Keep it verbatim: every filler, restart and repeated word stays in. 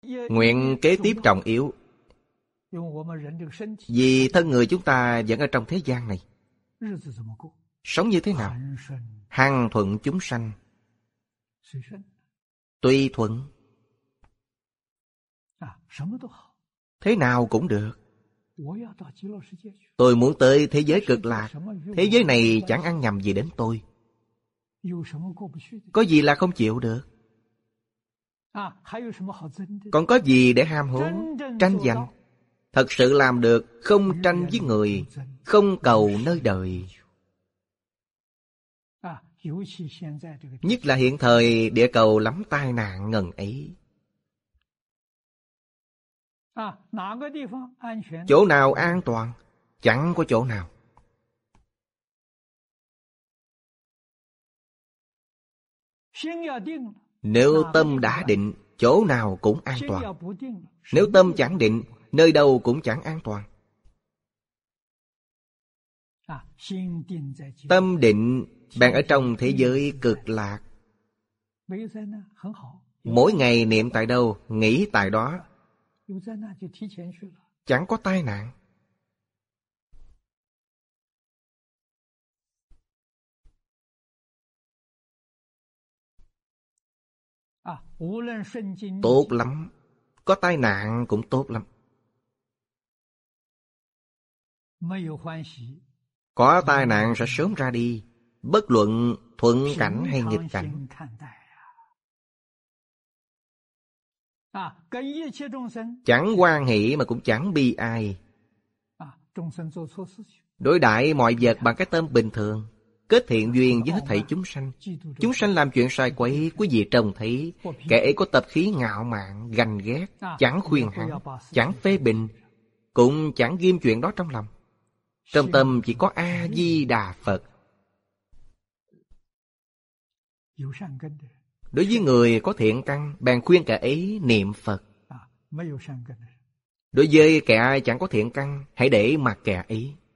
Nguyện kế tiếp trọng yếu. Vì thân người chúng ta vẫn ở trong thế gian này. Sống như thế nào? Hằng thuận chúng sanh. Tùy thuận. Thế nào cũng được. Tôi muốn tới thế giới cực lạc. Thế giới này chẳng ăn nhầm gì đến tôi. Có gì là không chịu được? Còn có gì để ham muốn, tranh giành? Thật sự làm được không tranh với người, không cầu nơi đời. Nhất là hiện thời địa cầu lắm tai nạn ngần ấy. Chỗ nào an toàn? Chẳng có chỗ nào. Nếu tâm đã định, chỗ nào cũng an toàn. Nếu tâm chẳng định, nơi đâu cũng chẳng an toàn. Tâm định bạn ở trong thế giới cực lạc. Mỗi ngày niệm tại đâu, nghĩ tại đó. Chẳng có tai nạn. Tốt lắm. Có tai nạn cũng tốt lắm. Có tai nạn sẽ sớm ra đi. Bất luận thuận cảnh hay nghịch cảnh. Chẳng hoan hỷ mà cũng chẳng bi ai. Đối đãi mọi vật bằng cái tâm bình thường. Kết thiện duyên với hết thảy chúng sanh. Chúng sanh làm chuyện sai quấy, quý vị trông thấy kẻ ấy có tập khí ngạo mạn, ganh ghét. Chẳng khuyên hắn, chẳng phê bình, cũng chẳng ghim chuyện đó trong lòng. Trong tâm chỉ có A-di-đà Phật. Đối với người có thiện căn, bèn khuyên kẻ ấy niệm Phật. Đối với kẻ chẳng có thiện căn, hãy để mặc kẻ ấy.